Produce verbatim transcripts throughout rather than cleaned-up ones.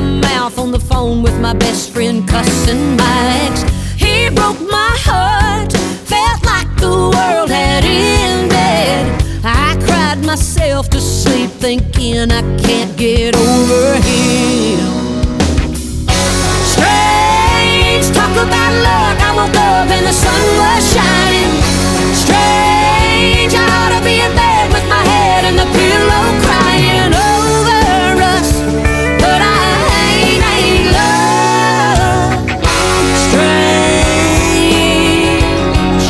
mouth on the phone with my best friend, cussing my ex. He broke my heart, felt like the world had ended. I cried myself to sleep thinking I can't get over him. Strange, talk about luck. I woke up and the sun was shining. Strange, I ought to be in bed with my head in the pillow crying over us, but I ain't, ain't love. Strange.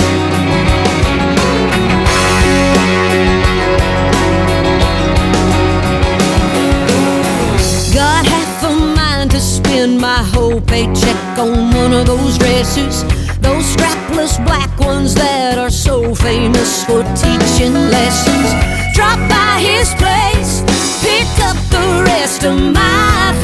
Got half a mind to spend my whole paycheck on one of those dresses, those strapless black ones that are so famous for teaching lessons. Drop by his place, pick up the rest of my